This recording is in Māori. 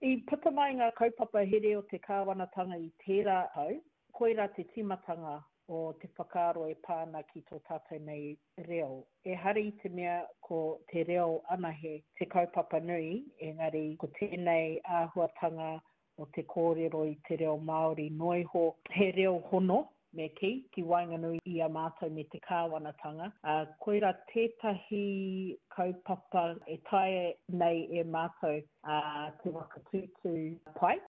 I puta mai ngā kaupapa here o te kāwanatanga I tērā au, koira te timatanga o te whakaaro e pāna ki tō tātou nei reo. E hari I te mea ko te reo ana he te kaupapa nui, engari ko tēnei āhuatanga o te kōrero I te reo Māori noiho, he reo hono, me ki Wainganui I a mātou me te kāwanatanga. Koira tētahi kaupapa e tae nei e mātou te whakatūtū pai.